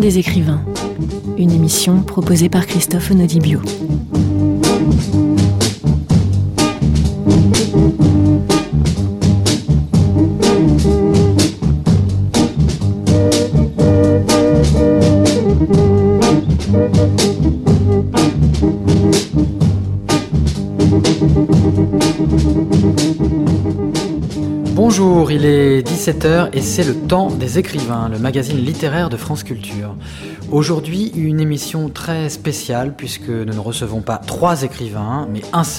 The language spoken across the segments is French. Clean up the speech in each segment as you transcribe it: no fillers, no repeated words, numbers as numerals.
des écrivains, une émission proposée par Christophe Onodibio. Bonjour, il est 17h et c'est le temps des écrivains, le magazine littéraire de France Culture. Aujourd'hui, une émission très spéciale puisque nous ne recevons pas 3 écrivains, mais un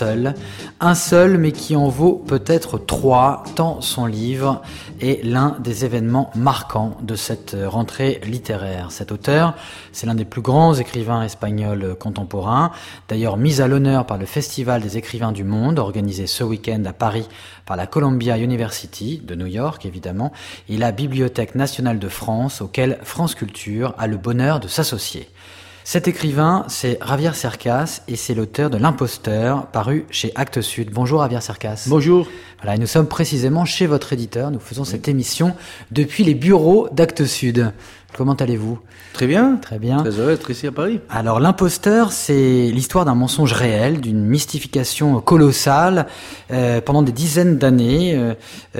seul mais qui en vaut peut-être 3, tant son livre est l'un des événements marquants de cette rentrée littéraire. Cet auteur, c'est l'un des plus grands écrivains espagnols contemporains, d'ailleurs mis à l'honneur par le Festival des écrivains du monde, organisé ce week-end à Paris par la Columbia University de New York évidemment, et la Bibliothèque nationale de France, auquel France Culture a le bonheur de s'associer. Cet écrivain, c'est Javier Cercas et c'est l'auteur de L'Imposteur, paru chez Actes Sud. Bonjour Javier Cercas. Bonjour. Voilà, et nous sommes précisément chez votre éditeur. Nous faisons cette émission depuis les bureaux d'Actes Sud. Comment allez-vous ? Très bien. Très bien. Très heureux d'être ici à Paris. Alors, L'Imposteur, c'est l'histoire d'un mensonge réel, d'une mystification colossale. Pendant des dizaines d'années,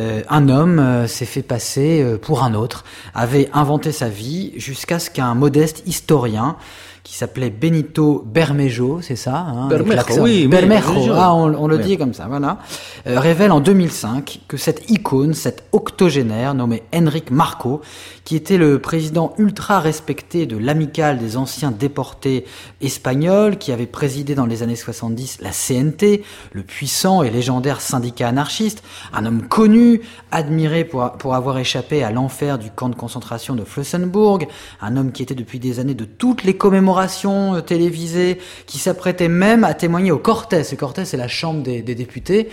un homme s'est fait passer pour un autre, avait inventé sa vie jusqu'à ce qu'un modeste historien qui s'appelait Benito Bermejo, c'est ça Bermejo, oui. Bermejo, on le oui. dit comme ça, voilà. Révèle en 2005 que cette icône, cet octogénaire nommé Enrique Marco, qui était le président ultra respecté de l'amicale des anciens déportés espagnols, qui avait présidé dans les années 70 la CNT, le puissant et légendaire syndicat anarchiste, un homme connu, admiré pour avoir échappé à l'enfer du camp de concentration de Flossenburg, un homme qui était depuis des années de toutes les commémorations télévisées, qui s'apprêtait même à témoigner au Cortes. Le Cortes, c'est la chambre des députés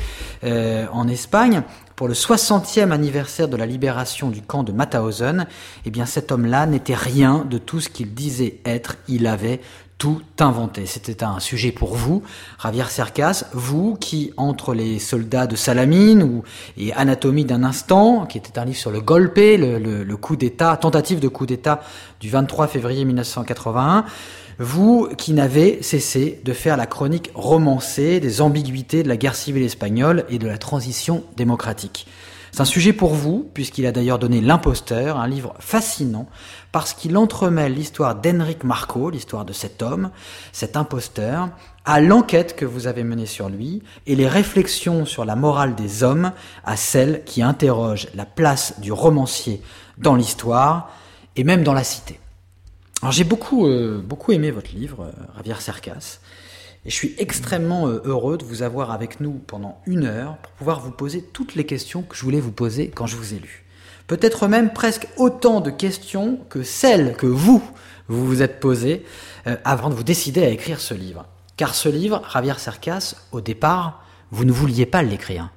en Espagne, pour le 60e anniversaire de la libération du camp de Mauthausen. Eh bien, cet homme-là n'était rien de tout ce qu'il disait être. Il avait tout inventé. C'était un sujet pour vous, Javier Cercas, vous qui, entre les soldats de Salamine et Anatomie d'un instant, qui était un livre sur le golpe, le coup d'État, tentative de coup d'État du 23 février 1981, vous qui n'avez cessé de faire la chronique romancée des ambiguïtés de la guerre civile espagnole et de la transition démocratique. C'est un sujet pour vous, puisqu'il a d'ailleurs donné L'Imposteur, un livre fascinant, parce qu'il entremêle l'histoire d'Enrique Marco, l'histoire de cet homme, cet imposteur, à l'enquête que vous avez menée sur lui, et les réflexions sur la morale des hommes, à celles qui interrogent la place du romancier dans l'histoire, et même dans la cité. Alors j'ai beaucoup aimé votre livre, Javier Cercas, et je suis extrêmement heureux de vous avoir avec nous pendant 1 heure pour pouvoir vous poser toutes les questions que je voulais vous poser quand je vous ai lu. Peut-être même presque autant de questions que celles que vous vous êtes posées avant de vous décider à écrire ce livre. Car ce livre, Javier Cercas, au départ, vous ne vouliez pas l'écrire.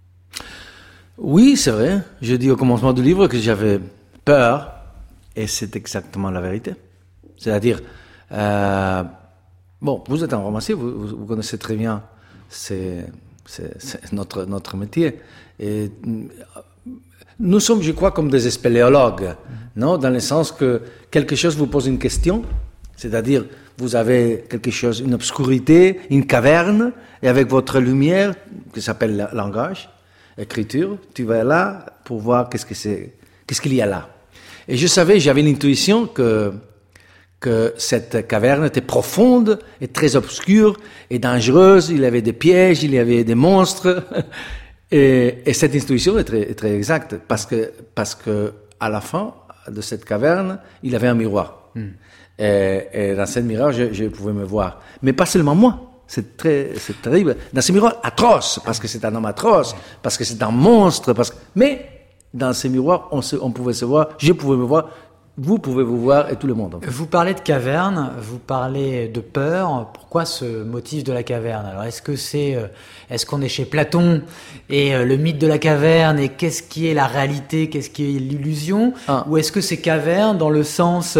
Oui, c'est vrai. Je dis au commencement du livre que j'avais peur, et c'est exactement la vérité. C'est-à-dire, bon, vous êtes un romancier, vous connaissez très bien, c'est notre métier. Et nous sommes, je crois, comme des spéléologues, non? Dans le sens que quelque chose vous pose une question, c'est-à-dire vous avez quelque chose, une obscurité, une caverne, et avec votre lumière, qui s'appelle langage, écriture, tu vas là pour voir qu'est-ce qu'il y a là. Et je savais, j'avais l'intuition que cette caverne était profonde et très obscure et dangereuse. Il y avait des pièges, il y avait des monstres. Et cette intuition est très exacte parce que à la fin de cette caverne, il y avait un miroir. Et dans ce miroir, je pouvais me voir. Mais pas seulement moi. C'est terrible. Dans ce miroir atroce, parce que c'est un homme atroce, parce que c'est un monstre, mais dans ces miroirs, on pouvait se voir, je pouvais me voir, vous pouvez vous voir et tout le monde. En fait. Vous parlez de caverne, vous parlez de peur. Pourquoi ce motif de la caverne ? Alors, est-ce qu'on est chez Platon et le mythe de la caverne et qu'est-ce qui est la réalité, qu'est-ce qui est l'illusion ? Ou est-ce que c'est caverne dans le sens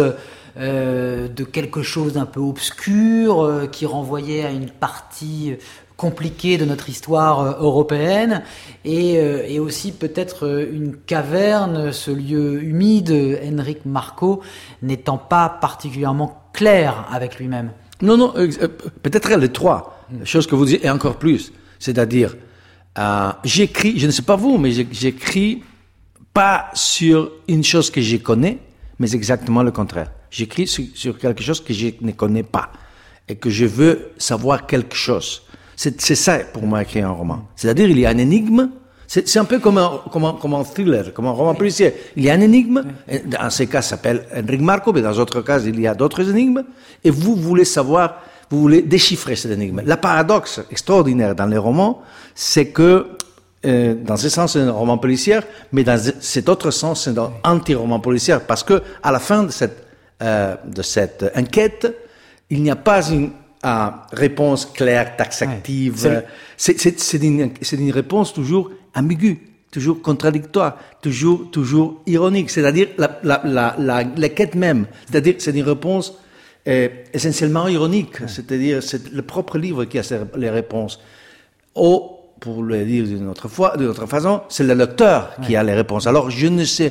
de quelque chose d'un peu obscur, qui renvoyait à une partie compliquée de notre histoire européenne, et aussi peut-être une caverne, ce lieu humide, Enric Marco n'étant pas particulièrement clair avec lui-même. Non, peut-être les trois choses que vous dites, et encore plus. C'est-à-dire, j'écris, je ne sais pas vous, mais j'écris pas sur une chose que je connais, mais exactement le contraire. J'écris sur quelque chose que je ne connais pas et que je veux savoir quelque chose. C'est ça pour moi écrire un roman. C'est-à-dire, il y a un énigme. C'est un peu comme un thriller, comme un roman policier. Il y a un énigme. Dans ces cas, ça s'appelle Enric Marco, mais dans d'autres cas, il y a d'autres énigmes. Et vous voulez savoir, vous voulez déchiffrer cet énigme. Le paradoxe extraordinaire dans les romans, c'est que, dans ce sens, c'est un roman policier, mais dans cet autre sens, c'est un anti-roman policier, parce que, à la fin de cette enquête, il n'y a pas une réponse claire, taxative. C'est une réponse toujours ambiguë, toujours contradictoire, toujours ironique. C'est-à-dire la quête même. C'est-à-dire c'est une réponse essentiellement ironique. C'est-à-dire c'est le propre livre qui a les réponses. Ou, pour le dire d'une autre façon, c'est le lecteur qui a les réponses. Alors je ne sais.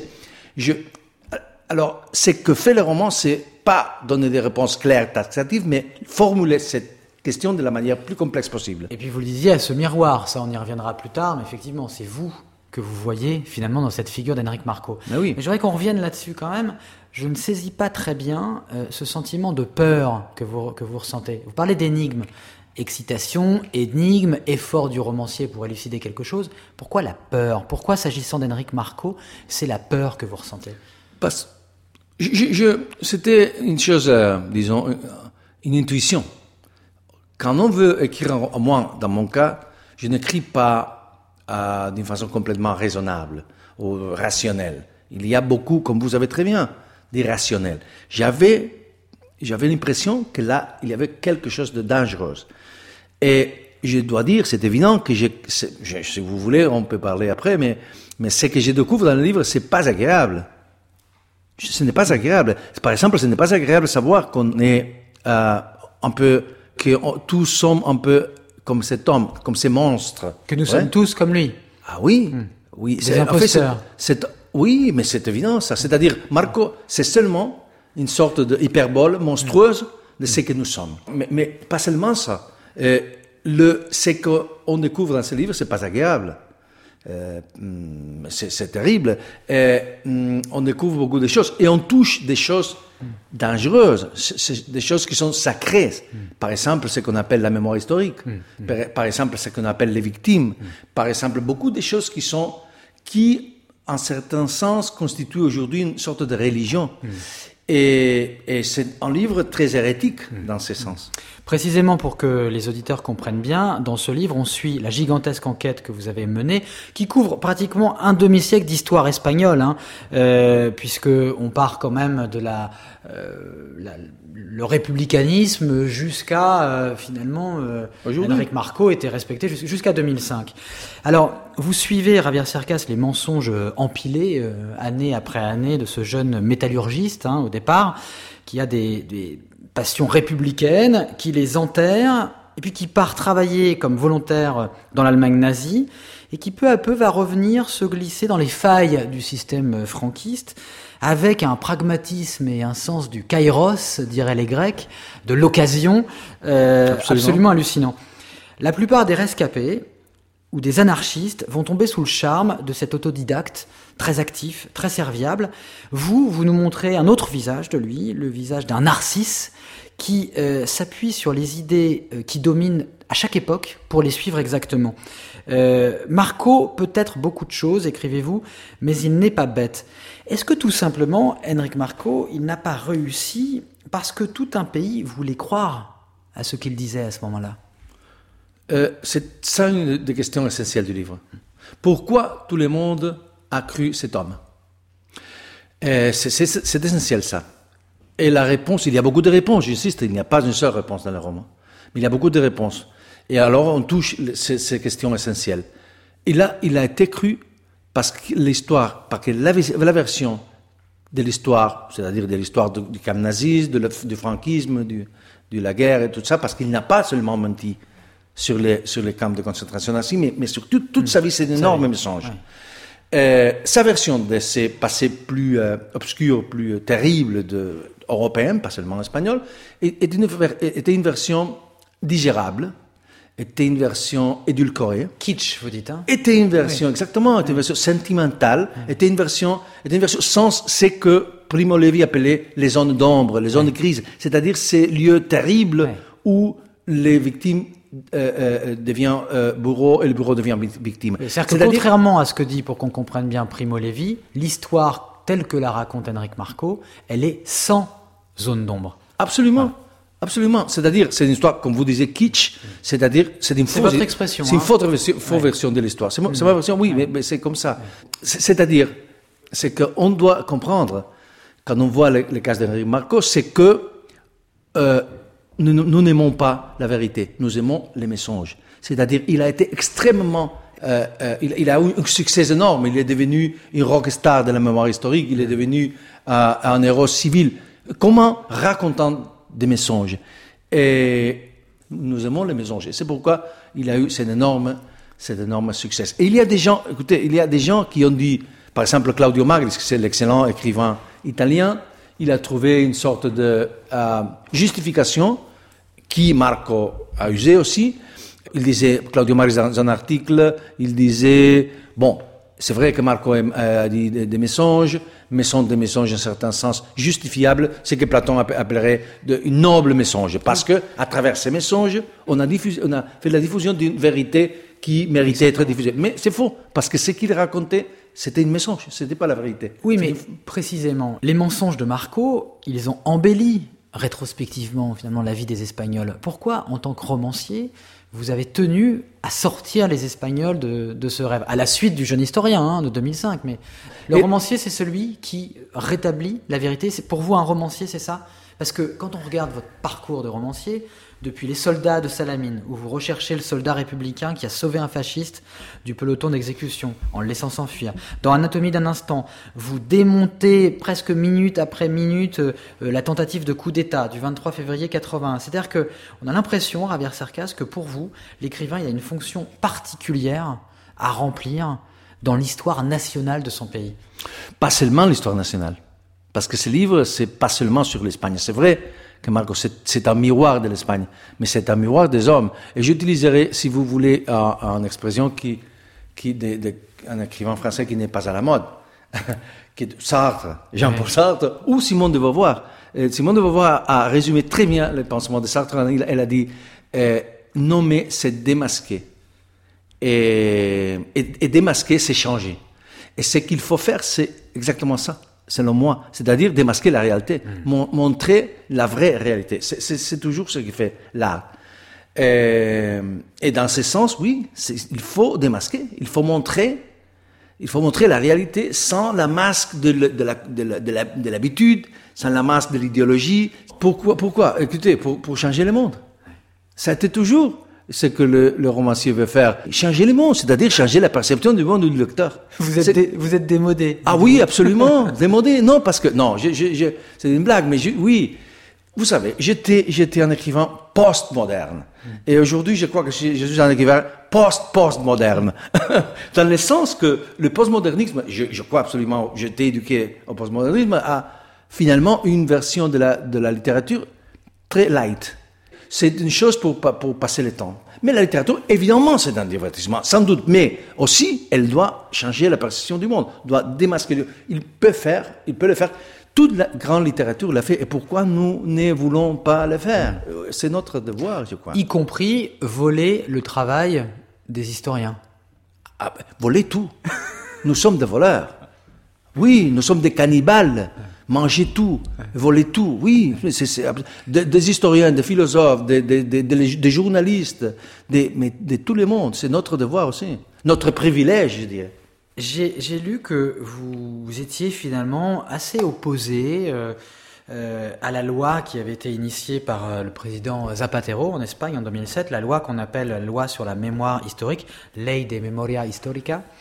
Alors ce que fait le roman, c'est pas donner des réponses claires, taxatives, mais formuler cette question de la manière plus complexe possible. Et puis vous le disiez, ce miroir, ça on y reviendra plus tard, mais effectivement, c'est vous que vous voyez finalement dans cette figure d'Enric Marco. Mais oui. Mais j'aimerais qu'on revienne là-dessus quand même. Je ne saisis pas très bien ce sentiment de peur que vous ressentez. Vous parlez d'énigme. Excitation, énigme, effort du romancier pour élucider quelque chose. Pourquoi la peur ? Pourquoi, s'agissant d'Enric Marco, c'est la peur que vous ressentez ? Parce c'était une chose, disons, une intuition. Quand on veut écrire, moi, dans mon cas, je n'écris pas d'une façon complètement raisonnable ou rationnelle. Il y a beaucoup, comme vous savez très bien, d'irrationnel. J'avais l'impression que là, il y avait quelque chose de dangereux. Et je dois dire, c'est évident que si vous voulez, on peut parler après, mais ce que je découvre dans le livre, c'est pas agréable. Ce n'est pas agréable. Par exemple, ce n'est pas agréable de savoir qu'on est un peu, que tous sommes un peu comme cet homme, comme ces monstres. Que nous sommes tous comme lui. Ah oui, oui. Des imposteurs. Oui, mais c'est évident ça. C'est-à-dire, Marco, c'est seulement une sorte de hyperbole monstrueuse de ce que nous sommes. Mais pas seulement ça. Ce qu'on découvre dans ce livre, c'est pas agréable. C'est terrible. On découvre beaucoup de choses et on touche des choses dangereuses, des choses qui sont sacrées. Par exemple, ce qu'on appelle la mémoire historique. Par exemple, ce qu'on appelle les victimes. Par exemple, beaucoup de choses qui, en certain sens, constituent aujourd'hui une sorte de religion. Et c'est un livre très hérétique dans ce sens. Précisément pour que les auditeurs comprennent bien, dans ce livre, on suit la gigantesque enquête que vous avez menée, qui couvre pratiquement un demi-siècle d'histoire espagnole, puisque on part quand même de le républicanisme jusqu'à finalement Enric Marco était respecté jusqu'à 2005. Alors vous suivez Javier Cercas les mensonges empilés année après année de ce jeune métallurgiste au départ qui a des passions républicaines, qui les enterre et puis qui part travailler comme volontaire dans l'Allemagne nazie et qui peu à peu va revenir se glisser dans les failles du système franquiste avec un pragmatisme et un sens du kairos, diraient les Grecs, de l'occasion, absolument hallucinant. La plupart des rescapés ou des anarchistes vont tomber sous le charme de cet autodidacte très actif, très serviable. Vous nous montrez un autre visage de lui, le visage d'un Narcisse qui s'appuie sur les idées qui dominent à chaque époque pour les suivre exactement. Marco peut être beaucoup de choses, écrivez-vous, mais il n'est pas bête. Est-ce que tout simplement, Enric Marco, il n'a pas réussi parce que tout un pays voulait croire à ce qu'il disait à ce moment-là ? C'est ça une des questions essentielles du livre. Pourquoi tout le monde a cru cet homme ? C'est essentiel ça. Et la réponse, il y a beaucoup de réponses, j'insiste, il n'y a pas une seule réponse dans le roman. Mais il y a beaucoup de réponses. Et alors on touche ces questions essentielles. Il a été cru parce que l'histoire, parce que la version de l'histoire, c'est-à-dire de l'histoire du camp nazisme, du franquisme, de la guerre et tout ça, parce qu'il n'a pas seulement menti sur les camps de concentration nazis, mais surtout, toute sa vie, c'est un énorme mensonge. Ouais. Sa version de ces passés plus obscurs, plus terribles européens, pas seulement espagnol, était une version digérable, était une version édulcorée. Kitsch, vous dites, hein? Était une version, exactement, était une version sentimentale, était une version sans ce que Primo Levi appelait les zones d'ombre, les zones grises, c'est-à-dire ces lieux terribles où les victimes devient bourreau et le bourreau devient victime. C'est-à-dire que contrairement à ce que dit, pour qu'on comprenne bien, Primo Levi, l'histoire telle que la raconte Enric Marco, elle est sans zone d'ombre. Absolument. Ouais. Absolument. C'est-à-dire, c'est une histoire, comme vous disiez, kitsch, c'est-à-dire, c'est votre expression. C'est une fausse version de l'histoire. C'est ma version, oui, mais c'est comme ça. C'est-à-dire, c'est qu'on doit comprendre, quand on voit les cas d'Enric Marco, c'est que nous n'aimons pas la vérité, nous aimons les mensonges. C'est-à-dire, il a été extrêmement... il a eu un succès énorme, il est devenu une rockstar de la mémoire historique, il est devenu un héros civil. Comment racontant des mensonges. Et nous aimons les mensonges. C'est pourquoi il a eu cet énorme succès. Et il y a des gens qui ont dit, par exemple Claudio Magris, c'est l'excellent écrivain italien, il a trouvé une sorte de justification qui Marco a usé aussi. Il disait, Claudio Magris dans un article, il disait, bon, c'est vrai que Marco a dit des mensonges, mais sont des mensonges en certain sens justifiables, ce que Platon appellerait une noble mensonge, parce que à travers ces mensonges, on a fait la diffusion d'une vérité qui méritait d'être diffusée. Mais c'est faux, parce que ce qu'il racontait, c'était une mensonge, c'était pas la vérité. Oui, mais précisément, les mensonges de Marco, ils ont embelli rétrospectivement finalement la vie des Espagnols. Pourquoi, en tant que romancier, vous avez tenu à sortir les Espagnols de ce rêve, à la suite du Jeune Historien de 2005. Mais le romancier, c'est celui qui rétablit la vérité. C'est, pour vous, un romancier, c'est ça? Parce que quand on regarde votre parcours de romancier, depuis Les Soldats de Salamine, où vous recherchez le soldat républicain qui a sauvé un fasciste du peloton d'exécution en le laissant s'enfuir. Dans Anatomie d'un instant, vous démontez presque minute après minute la tentative de coup d'État du 23 février 81. C'est-à-dire qu'on a l'impression, Javier Cercas, que pour vous, l'écrivain, il a une fonction particulière à remplir dans l'histoire nationale de son pays. Pas seulement l'histoire nationale. Parce que ce livre, c'est pas seulement sur l'Espagne. C'est vrai que Marco, c'est un miroir de l'Espagne, mais c'est un miroir des hommes. Et j'utiliserai, si vous voulez, une expression un écrivain français qui n'est pas à la mode, qui est Sartre, Jean-Paul Sartre, ou Simone de Beauvoir. Simone de Beauvoir a résumé très bien le pensement de Sartre. Elle a dit nommer, c'est démasquer. Et démasquer, c'est changer. Et ce qu'il faut faire, c'est exactement ça. Selon moi, c'est-à-dire démasquer la réalité, montrer la vraie réalité. C'est toujours ce qui fait l'art. Et dans ce sens, oui, il faut démasquer, il faut montrer la réalité sans la masque de l'habitude, sans la masque de l'idéologie. Pourquoi? Écoutez, pour changer le monde. Ça a été toujours ce que le romancier veut faire, changer le monde, c'est-à-dire changer la perception du monde du lecteur. Vous êtes démodé. Ah oui, absolument, démodé. Non, parce que non, c'est une blague, mais oui, vous savez, j'étais un écrivain post-moderne, et aujourd'hui, je crois que je suis un écrivain post-postmoderne, dans le sens que le postmodernisme, je crois absolument, j'ai été éduqué au postmodernisme, a finalement une version de la littérature très light. C'est une chose pour passer le temps. Mais la littérature, évidemment, c'est un divertissement, sans doute. Mais aussi, elle doit changer la perception du monde, doit démasquer. Il peut le faire. Toute la grande littérature l'a fait. Et pourquoi nous ne voulons pas le faire? C'est notre devoir, je crois. Y compris voler le travail des historiens. Ah, voler tout. Nous sommes des voleurs. Oui, nous sommes des cannibales. Manger tout, voler tout, oui. Des historiens, des philosophes, des journalistes, mais de tout le monde. C'est notre devoir aussi. Notre privilège, je dirais. J'ai lu que vous étiez finalement assez opposé à la loi qui avait été initiée par le président Zapatero en Espagne en 2007, la loi qu'on appelle la loi sur la mémoire historique, Ley de Memoria Histórica.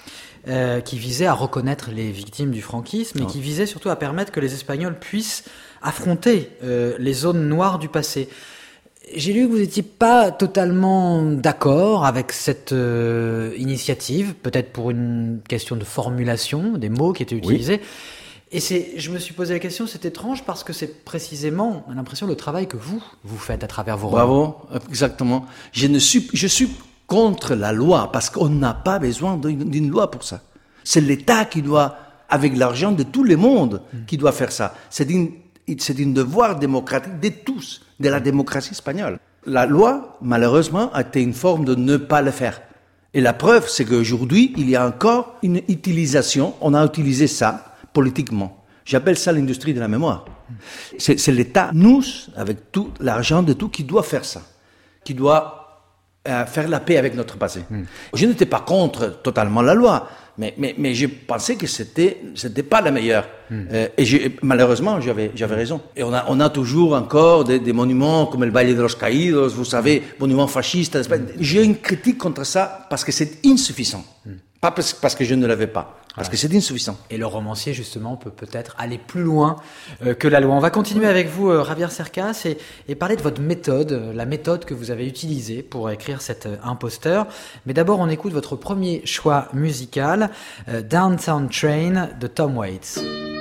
qui visait à reconnaître les victimes du franquisme et qui visait surtout à permettre que les Espagnols puissent affronter les zones noires du passé. J'ai lu que vous n'étiez pas totalement d'accord avec cette initiative, peut-être pour une question de formulation des mots qui étaient utilisés. Et je me suis posé la question, c'est étrange parce que c'est précisément, on a l'impression, le travail que vous faites à travers vos romans. Bravo, exactement. Je suis contre la loi parce qu'on n'a pas besoin d'une loi pour ça. C'est l'État qui doit, avec l'argent de tout le monde, qui doit faire ça. C'est un devoir démocratique de tous, de la démocratie espagnole. La loi, malheureusement, a été une forme de ne pas le faire. Et la preuve, c'est qu'aujourd'hui, il y a encore une utilisation, on a utilisé ça politiquement. J'appelle ça l'industrie de la mémoire. C'est l'État, nous, avec tout l'argent de tout, qui doit faire ça, qui doit faire la paix avec notre passé. Je n'étais pas contre totalement la loi, mais je pensais que c'était pas la meilleure. Et malheureusement, j'avais raison. Et on a toujours encore des monuments comme le Valle de los Caídos, vous savez, monuments fascistes. J'ai une critique contre ça parce que c'est insuffisant. Pas parce que je ne l'avais pas, parce que c'est insuffisant. Et le romancier, justement, peut peut-être aller plus loin que la loi. On va continuer avec vous, Javier Cercas, et parler de votre méthode, la méthode que vous avez utilisée pour écrire cet imposteur. Mais d'abord, on écoute votre premier choix musical, Downtown Train de Tom Waits.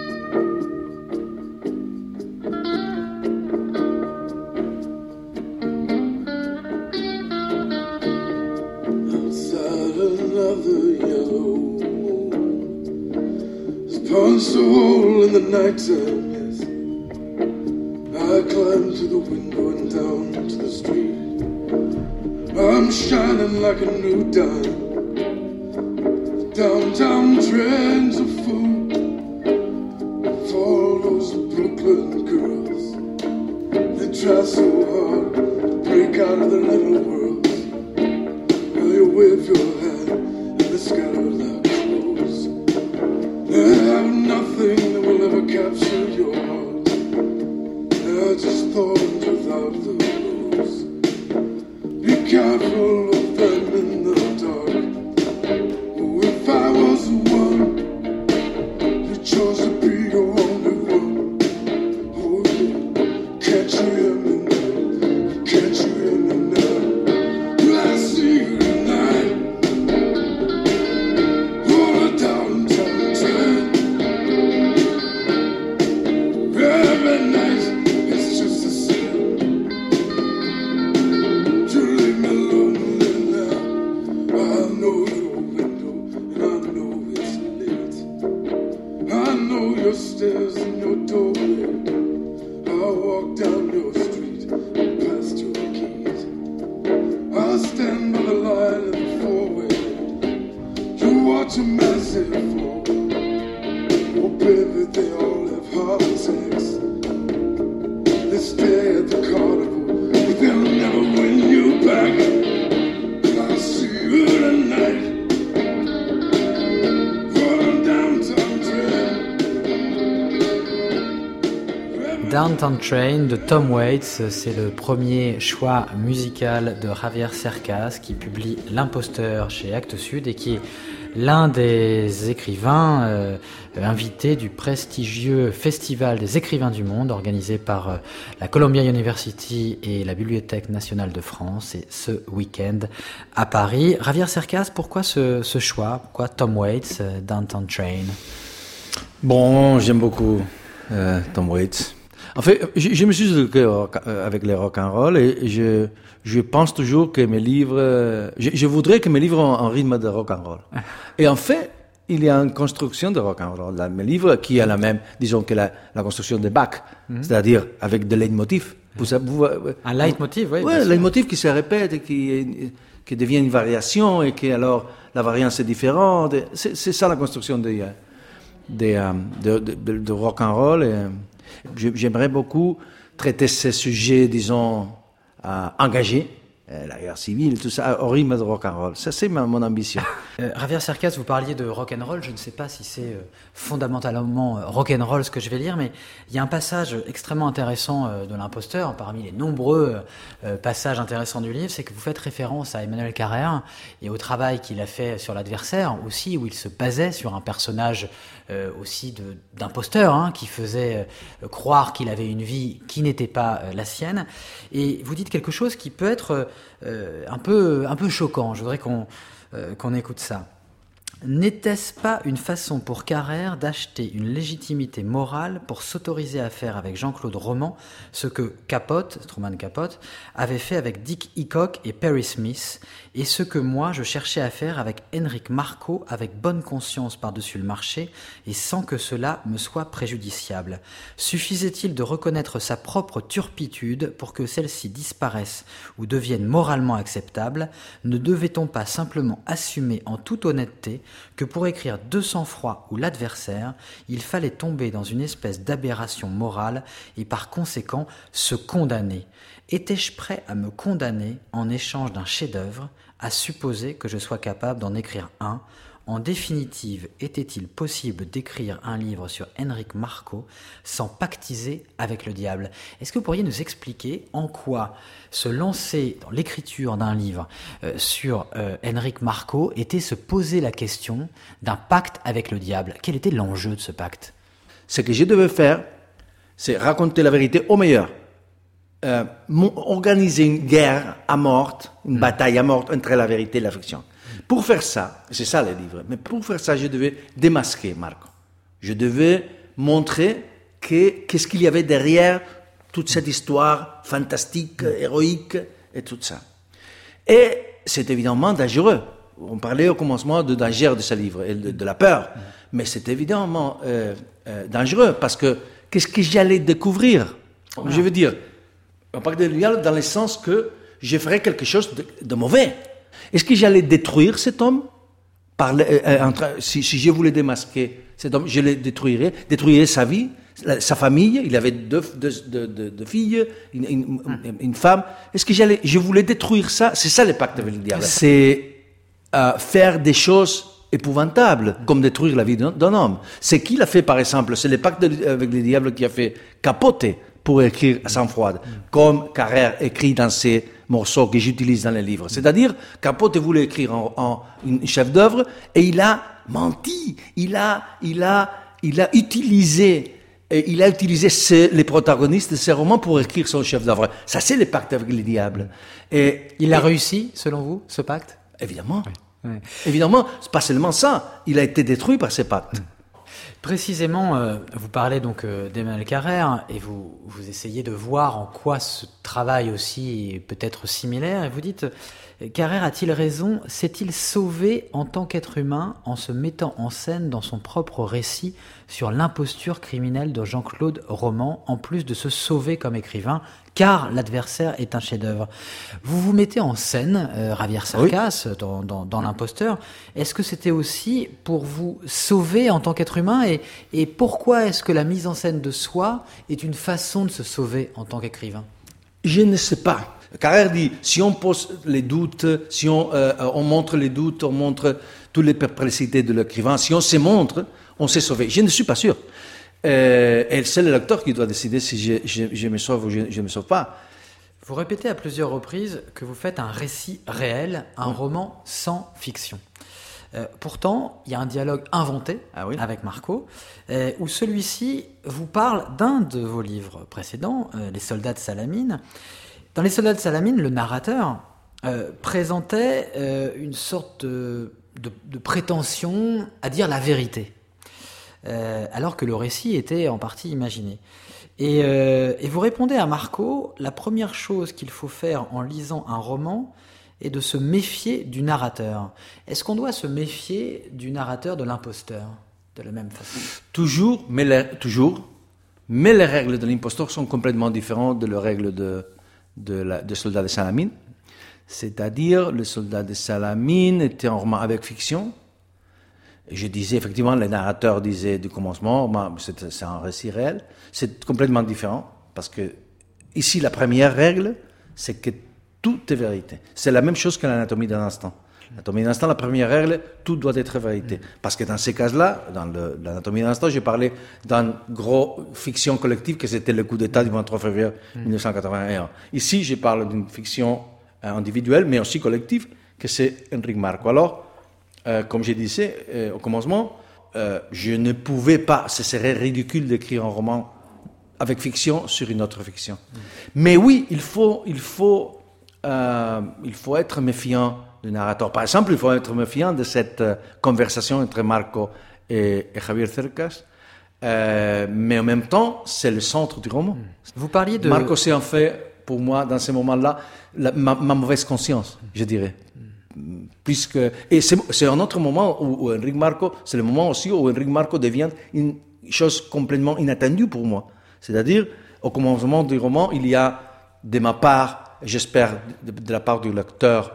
Punch a hole in the nighttime, yes. I climb through the window and down to the street. I'm shining like a new dime. Downtown trains are full for those Brooklyn girls. They try so hard to break out of their little worlds. Now you wave your hand and they scatter like crows. They have nothing that will ever capture your heart. They're just thorns without the rose. Be careful of them in the dark. Oh, if I was the one who chose to be your only one. Oh, yeah. Can't you hear me now? Can't you hear me now? Will I see you tonight? On a downtown train. Every night it's just the same. You leave me lonely now. I know your window and I know it's late. I know your stairs and your doorway. I walk down your street and past your keys. I stand by the light of the four-way. You watch a massive fall. Oh baby, they all have heart attacks. They stay at the carnival, but they'll never win you back. I'll see you tonight. On downtown train. Downtown Train de Tom Waits, c'est le premier choix musical de Javier Cercas qui publie L'Imposteur chez Actes Sud et qui est l'un des écrivains invités du prestigieux Festival des écrivains du monde organisé par la Columbia University et la Bibliothèque nationale de France et ce week-end à Paris. Javier Cercas, pourquoi ce choix? Pourquoi Tom Waits, Downtown Train? Bon, j'aime beaucoup Tom Waits. En fait, je me suis éduqué avec le rock and roll et je pense toujours que mes livres, je voudrais que mes livres ont un rythme de rock and roll. Et en fait, il y a une construction de rock and roll dans mes livres qui est la même, disons que la construction de Bach, c'est-à-dire avec des leitmotifs. Un leitmotiv, oui. Oui, un leitmotiv qui se répète et qui devient une variation et que alors la variance est différente. C'est ça la construction de rock and roll. Et j'aimerais beaucoup traiter ces sujets, disons, engagés, la guerre civile, tout ça, au rythme de rock and roll. Ça, c'est mon ambition. Javier Cercas, vous parliez de rock'n'roll. Je ne sais pas si c'est fondamentalement rock'n'roll ce que je vais lire, mais il y a un passage extrêmement intéressant de l'imposteur, parmi les nombreux passages intéressants du livre, c'est que vous faites référence à Emmanuel Carrère et au travail qu'il a fait sur l'adversaire aussi, où il se basait sur un personnage aussi d'imposteur, hein, qui faisait croire qu'il avait une vie qui n'était pas la sienne. Et vous dites quelque chose qui peut être un peu choquant. Je voudrais qu'on écoute ça. N'était-ce pas une façon pour Carrère d'acheter une légitimité morale pour s'autoriser à faire avec Jean-Claude Roman ce que Truman Capote, avait fait avec Dick Hickok et Perry Smith, et ce que moi je cherchais à faire avec Henrik Marco avec bonne conscience par-dessus le marché et sans que cela me soit préjudiciable? Suffisait-il de reconnaître sa propre turpitude pour que celle-ci disparaisse ou devienne moralement acceptable? Ne devait-on pas simplement assumer en toute honnêteté que pour écrire De sang-froid ou L'adversaire, il fallait tomber dans une espèce d'aberration morale et par conséquent se condamner? Étais-je prêt à me condamner en échange d'un chef-d'œuvre, à supposer que je sois capable d'en écrire un? En définitive, était-il possible d'écrire un livre sur Henrik Marco sans pactiser avec le diable? Est-ce que vous pourriez nous expliquer en quoi se lancer dans l'écriture d'un livre sur Henrik Marco était se poser la question d'un pacte avec le diable? Quel était l'enjeu de ce pacte? Ce que je devais faire, c'est raconter la vérité au meilleur. Organiser une guerre à mort, une bataille à mort entre la vérité et la fiction. Pour faire ça, c'est ça le livre, mais pour faire ça, je devais démasquer Marco. Je devais montrer qu'est-ce qu'il y avait derrière toute cette histoire fantastique, héroïque et tout ça. Et c'est évidemment dangereux. On parlait au commencement de danger de ce livre et de la peur, mais c'est évidemment dangereux parce que qu'est-ce que j'allais découvrir? Je veux dire, on parle de diable dans le sens que je ferais quelque chose de mauvais. Est-ce que j'allais détruire cet homme? Si je voulais démasquer cet homme, je le détruirais sa vie, sa famille. Il avait deux filles, une femme. Est-ce que je voulais détruire ça? C'est ça le pacte avec le diable. C'est faire des choses épouvantables, comme détruire la vie d'un homme. C'est qui l'a fait, par exemple? C'est le pacte avec le diable qui a fait Capote pour écrire à sang-froid, comme Carrère écrit dans ses morceaux que j'utilise dans les livres. C'est-à-dire, Capote voulait écrire en une chef-d'œuvre et il a menti. Il a utilisé les protagonistes de ses romans pour écrire son chef-d'œuvre. Ça, c'est le pacte avec le diable. Et il a réussi, selon vous, ce pacte? Évidemment. Oui. Oui. Évidemment, c'est pas seulement ça. Il a été détruit par ce pacte. Précisément, vous parlez donc d'Emmanuel Carrère et vous essayez de voir en quoi ce travail aussi est peut-être similaire. Et vous dites, Carrère a-t-il raison? S'est-il sauvé en tant qu'être humain en se mettant en scène dans son propre récit sur l'imposture criminelle de Jean-Claude Roman, en plus de se sauver comme écrivain, car l'adversaire est un chef-d'œuvre? Vous vous mettez en scène, Javier Cercas, oui, dans l'imposteur. Est-ce que c'était aussi pour vous sauver en tant qu'être humain et pourquoi est-ce que la mise en scène de soi est une façon de se sauver en tant qu'écrivain? Je ne sais pas. Carrère dit, si on pose les doutes, si on montre les doutes, on montre toutes les perplexités de l'écrivain, si on se montre, on s'est sauvé. Je ne suis pas sûr. Et c'est le lecteur qui doit décider si je me sauve ou je ne me sauve pas. Vous répétez à plusieurs reprises que vous faites un récit réel, un roman sans fiction. Pourtant, il y a un dialogue inventé avec Marco, où celui-ci vous parle d'un de vos livres précédents, Les Soldats de Salamine. Dans Les Soldats de Salamine, le narrateur présentait une sorte de prétention à dire la vérité, alors que le récit était en partie imaginé. Et vous répondez à Marco, la première chose qu'il faut faire en lisant un roman est de se méfier du narrateur. Est-ce qu'on doit se méfier du narrateur de l'imposteur de la même façon? Toujours, mais les règles de l'imposteur sont complètement différentes de les règles de Soldats de Salamine. C'est-à-dire, le Soldat de Salamine était un roman avec fiction. Et je disais, effectivement, le narrateur disait du commencement, c'est un récit réel. C'est complètement différent, parce que ici, la première règle, c'est que tout est vérité. C'est la même chose que l'anatomie d'un instant. L'anatomie d'un instant, la première règle, tout doit être vérité. Parce que dans ces cas-là, dans l'anatomie d'un instant, j'ai parlé d'une grosse fiction collective que c'était le coup d'État du 23 février 1981. Ici, je parle d'une fiction individuelle, mais aussi collective, que c'est Enric Marco. Alors, comme je disais au commencement, je ne pouvais pas, ce serait ridicule d'écrire un roman avec fiction sur une autre fiction. Mais oui, il faut être méfiant du narrateur. Par exemple, il faut être méfiant de cette conversation entre Marco et Javier Cercas, mais en même temps, c'est le centre du roman. Vous parliez de... Marco, c'est en fait, pour moi, dans ces moments-là, ma mauvaise conscience, je dirais. Puisque, et c'est un autre moment où Enric Marco, c'est le moment aussi où Enric Marco devient une chose complètement inattendue pour moi. C'est-à-dire, au commencement du roman, il y a, de ma part, j'espère de la part du lecteur,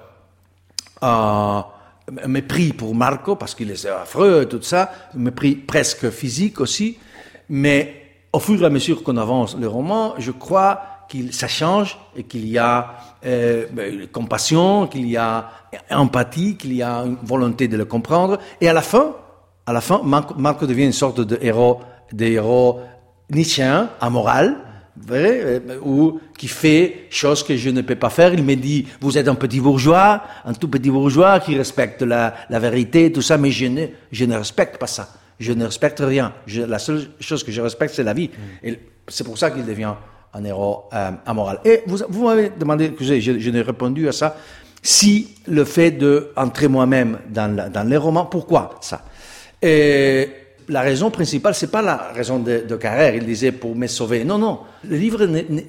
un mépris pour Marco, parce qu'il est affreux et tout ça, un mépris presque physique aussi, mais au fur et à mesure qu'on avance le roman, je crois ça change et qu'il y a compassion, qu'il y a empathie, qu'il y a une volonté de le comprendre, et à la fin, Marco devient une sorte de héros nietzschéen, amoral, ou qui fait choses que je ne peux pas faire. Il me dit, vous êtes un petit bourgeois, un tout petit bourgeois qui respecte la vérité, tout ça, mais je ne respecte pas ça. Je ne respecte rien. La seule chose que je respecte, c'est la vie. Et c'est pour ça qu'il devient un héros amoral. Et vous m'avez demandé, que je n'ai répondu à ça, si le fait d'entrer moi-même dans les romans, pourquoi ça? Et la raison principale, c'est pas la raison de Carrère, il disait pour me sauver. Non. Le livre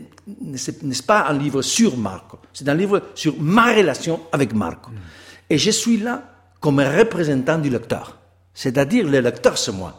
n'est pas un livre sur Marco, c'est un livre sur ma relation avec Marco. Et je suis là comme représentant du lecteur. C'est-à-dire, le lecteur, c'est moi.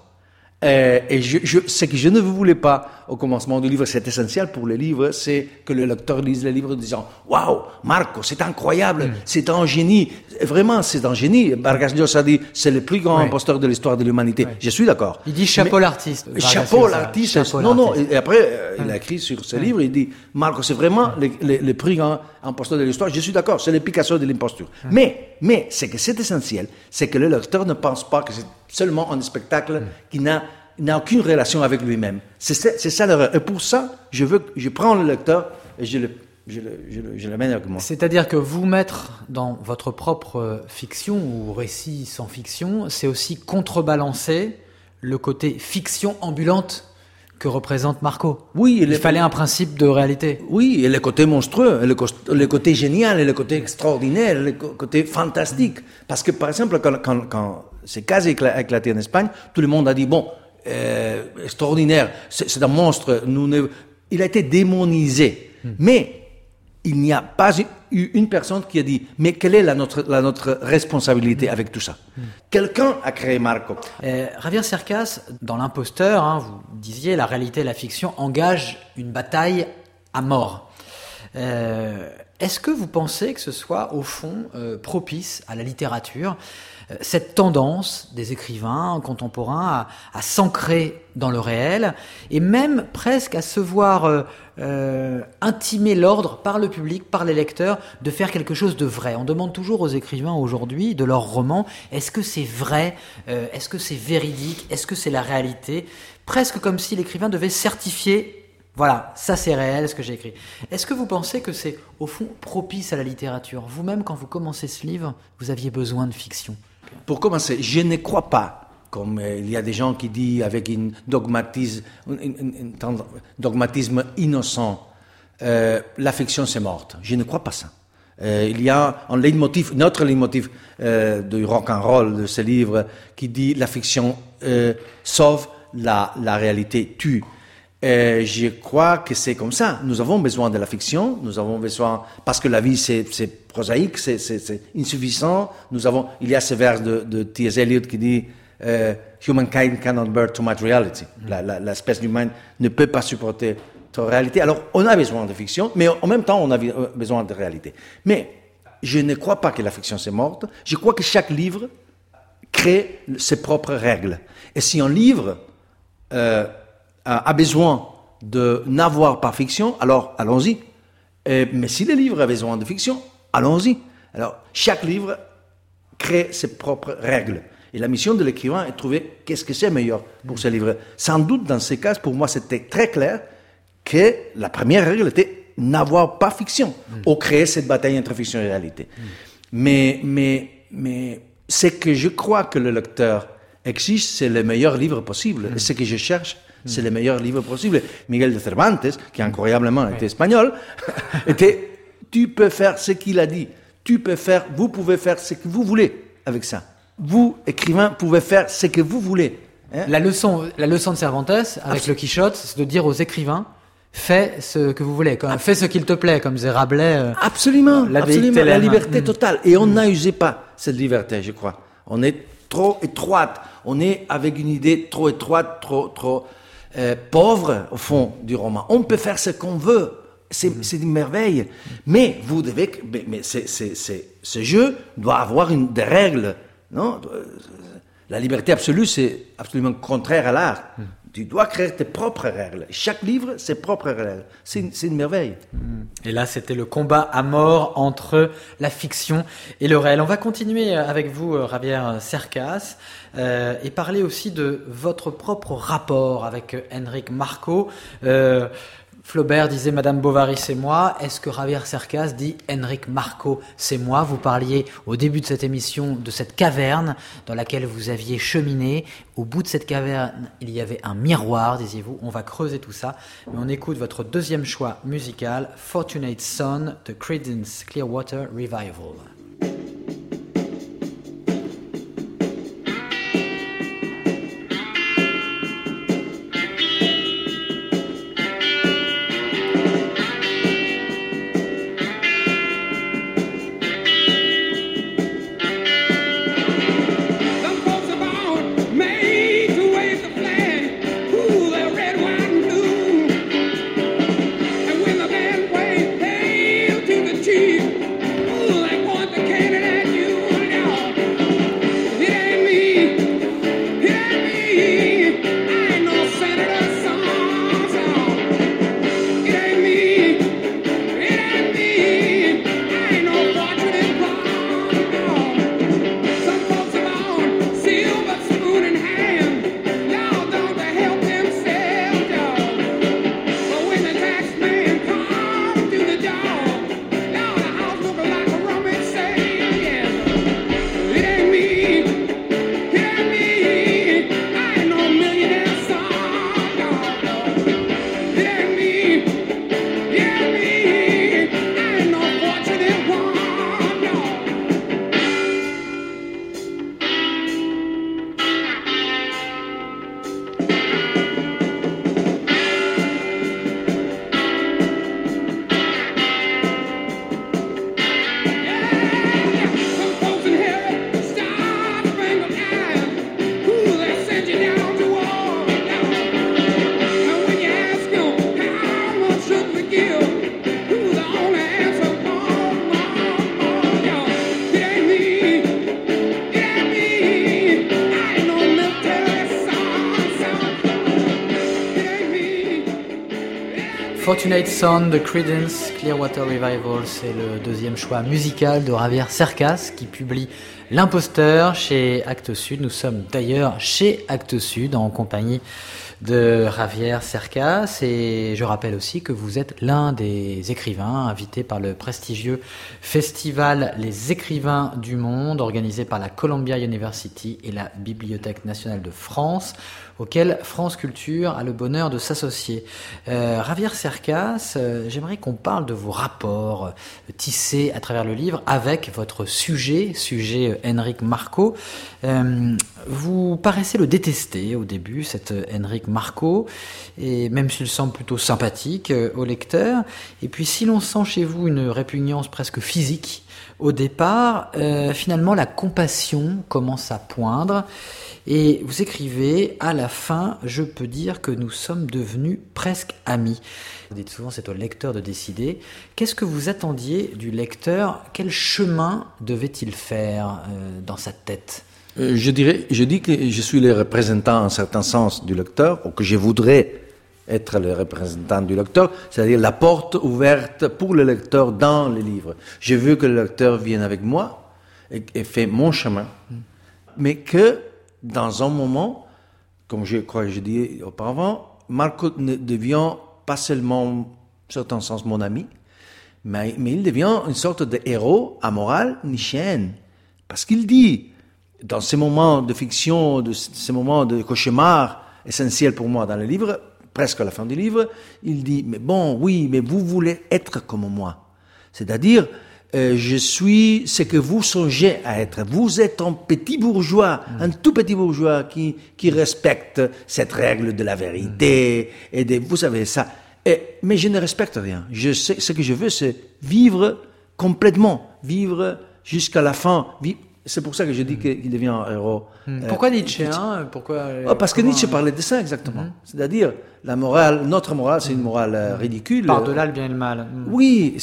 Et ce que je ne voulais pas au commencement du livre, c'est essentiel pour le livre, c'est que le lecteur lise le livre en disant « Waouh, Marco, c'est incroyable, c'est un génie. » Vraiment, c'est un génie. Vargas Llosa a dit « C'est le plus grand imposteur de l'histoire de l'humanité. » Je suis d'accord. Il dit « Chapeau l'artiste ». Chapeau l'artiste. Non. Et après, il a écrit sur ce livre, il dit « Marco, c'est vraiment le plus grand imposteur de l'histoire. » Je suis d'accord, c'est le Picasso de l'imposture. Mais ce que c'est essentiel, c'est que le lecteur ne pense pas que c'est seulement un spectacle qui n'a aucune relation avec lui-même. C'est ça l'erreur. Et pour ça, je prends le lecteur et je l'amène avec moi. C'est-à-dire que vous mettre dans votre propre fiction ou récit sans fiction, c'est aussi contrebalancer le côté fiction ambulante que représente Marco. Oui, il fallait un principe de réalité. Oui, et le côté monstrueux, et le côté génial, et le côté extraordinaire, le côté fantastique. Parce que, par exemple, quand ces cas éclaté en Espagne, tout le monde a dit, bon, extraordinaire, c'est un monstre, il a été démonisé. Mais il n'y a pas eu une personne qui a dit, mais quelle est notre responsabilité avec tout ça? Quelqu'un a créé Marco. Javier Cercas, dans L'Imposteur, vous disiez, la réalité et la fiction engagent une bataille à mort. Est-ce que vous pensez que ce soit, au fond, propice à la littérature, cette tendance des écrivains contemporains à s'ancrer dans le réel et même presque à se voir intimer l'ordre par le public, par les lecteurs, de faire quelque chose de vrai? On demande toujours aux écrivains aujourd'hui, de leurs romans, est-ce que c'est vrai? Est-ce que c'est véridique? Est-ce que c'est la réalité? Presque comme si l'écrivain devait certifier, voilà, ça c'est réel ce que j'ai écrit. Est-ce que vous pensez que c'est au fond propice à la littérature? Vous-même, quand vous commencez ce livre, vous aviez besoin de fiction. Pour commencer, je ne crois pas, comme il y a des gens qui disent avec un dogmatisme innocent, la fiction c'est morte. Je ne crois pas ça. Il y a un leitmotiv, notre leitmotiv du rock'n'roll de ce livre qui dit la fiction sauve, la réalité tue. Je crois que c'est comme ça. Nous avons besoin de la fiction, nous avons besoin, parce que la vie c'est prosaïque, c'est insuffisant. Il y a ce vers de T.S. Eliot qui dit Humankind cannot bear too much reality. L'espèce humaine ne peut pas supporter trop de réalité. Alors on a besoin de fiction, mais en même temps on a besoin de réalité. Mais je ne crois pas que la fiction c'est morte. Je crois que chaque livre crée ses propres règles. Et si un livre a besoin de n'avoir pas fiction, alors allons-y. Mais si le livre a besoin de fiction, allons-y. Alors, chaque livre créer ses propres règles. Et la mission de l'écrivain est de trouver qu'est-ce que c'est meilleur pour ce livre. Sans doute, dans ces cas, pour moi, c'était très clair que la première règle était n'avoir pas fiction, ou créer cette bataille entre fiction et réalité. Mais ce que je crois que le lecteur exige, c'est le meilleur livre possible. Et ce que je cherche, c'est le meilleur livre possible. Miguel de Cervantes, qui incroyablement était espagnol, était « tu peux faire ce qu'il a dit, vous pouvez faire ce que vous voulez avec ça. Vous, écrivain, pouvez faire ce que vous voulez. » La leçon de Cervantes, avec le Quichotte, c'est de dire aux écrivains, fais ce que vous voulez, fais ce qu'il te plaît, comme disait Rabelais. Absolument, la liberté totale. Et on n'usait pas cette liberté, je crois. On est trop étroite. On est avec une idée trop étroite, trop pauvre, au fond, du roman. On peut faire ce qu'on veut. C'est une merveille. Mais vous devez... Mais ce jeu doit avoir des règles. Non, la liberté absolue, c'est absolument contraire à l'art. Tu dois créer tes propres règles. Chaque livre, ses propres règles. C'est une merveille. Et là, c'était le combat à mort entre la fiction et le réel. On va continuer avec vous, Javier Cercas, et parler aussi de votre propre rapport avec Enric Marco. Flaubert disait Madame Bovary c'est moi. Est-ce que Javier Cercas dit Enric Marco c'est moi? Vous parliez au début de cette émission de cette caverne dans laquelle vous aviez cheminé. Au bout de cette caverne, il y avait un miroir, disiez-vous. On va creuser tout ça. Mais on écoute votre deuxième choix musical, Fortunate Son de Creedence Clearwater Revival. Fortunate Son de Creedence Clearwater Revival, c'est le deuxième choix musical de Javier Cercas qui publie L'Imposteur chez Actes Sud. Nous sommes d'ailleurs chez Actes Sud en compagnie de Javier Cercas et je rappelle aussi que vous êtes l'un des écrivains invités par le prestigieux festival Les Écrivains du Monde organisé par la Columbia University et la Bibliothèque nationale de France auquel France Culture a le bonheur de s'associer. Javier Cercas, j'aimerais qu'on parle de vos rapports tissés à travers le livre avec votre sujet Enric Marco. Vous paraissez le détester au début, cet Enric Marco, et même s'il semble plutôt sympathique au lecteur. Et puis si l'on sent chez vous une répugnance presque physique au départ, finalement la compassion commence à poindre. Et vous écrivez, à la fin, je peux dire que nous sommes devenus presque amis. Vous dites souvent, c'est au lecteur de décider. Qu'est-ce que vous attendiez du lecteur? Quel chemin devait-il faire dans sa tête? Je dis que je suis le représentant, en certain sens, du lecteur, ou que je voudrais être le représentant du lecteur, c'est-à-dire la porte ouverte pour le lecteur dans le livre. Je veux que le lecteur vienne avec moi, et fait mon chemin. Mais que dans un moment, comme je crois que je disais auparavant, Marco ne devient pas seulement, en certain sens, mon ami, mais il devient une sorte de héros amoral nietzschéen. Parce qu'il dit, dans ces moments de fiction, ces moments de cauchemar essentiels pour moi dans le livre, presque à la fin du livre, il dit, mais bon, oui, mais vous voulez être comme moi. C'est-à-dire, je suis ce que vous songez à être. Vous êtes un petit bourgeois, un tout petit bourgeois qui respecte cette règle de la vérité et vous savez ça. Mais je ne respecte rien. Je sais, ce que je veux, c'est vivre complètement, vivre jusqu'à la fin. C'est pour ça que je dis qu'il devient un héros. Pourquoi Nietzsche Parce que Nietzsche parlait de ça exactement. C'est-à-dire, la morale, notre morale, c'est une morale ridicule. Par-delà le bien et le mal. Oui,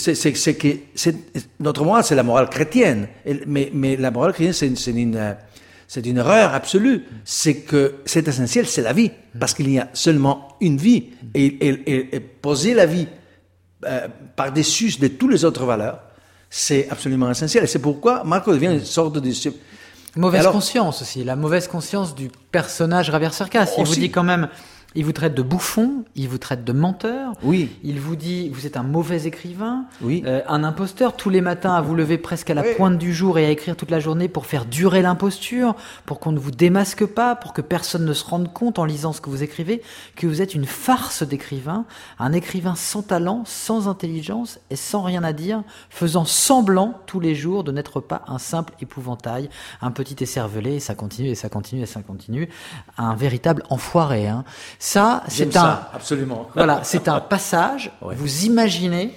notre morale, c'est la morale chrétienne. Mais la morale chrétienne, c'est une erreur absolue. C'est que c'est essentiel, c'est la vie. Parce qu'il y a seulement une vie. Et poser la vie par-dessus de toutes les autres valeurs, c'est absolument essentiel. Et c'est pourquoi Marco devient une sorte de... Mauvaise conscience aussi, la mauvaise conscience du personnage Javier Cercas. Il vous dit quand même, il vous traite de bouffon, il vous traite de menteur. Oui. Il vous dit, vous êtes un mauvais écrivain, oui. Un imposteur. Tous les matins à vous lever presque à la pointe du jour et à écrire toute la journée pour faire durer l'imposture, pour qu'on ne vous démasque pas, pour que personne ne se rende compte en lisant ce que vous écrivez, que vous êtes une farce d'écrivain, un écrivain sans talent, sans intelligence et sans rien à dire, faisant semblant tous les jours de n'être pas un simple épouvantail, un petit écervelé, et ça continue, et ça continue, et ça continue, un véritable enfoiré, hein. Ça, absolument. Voilà, c'est un passage. Ouais. Vous imaginez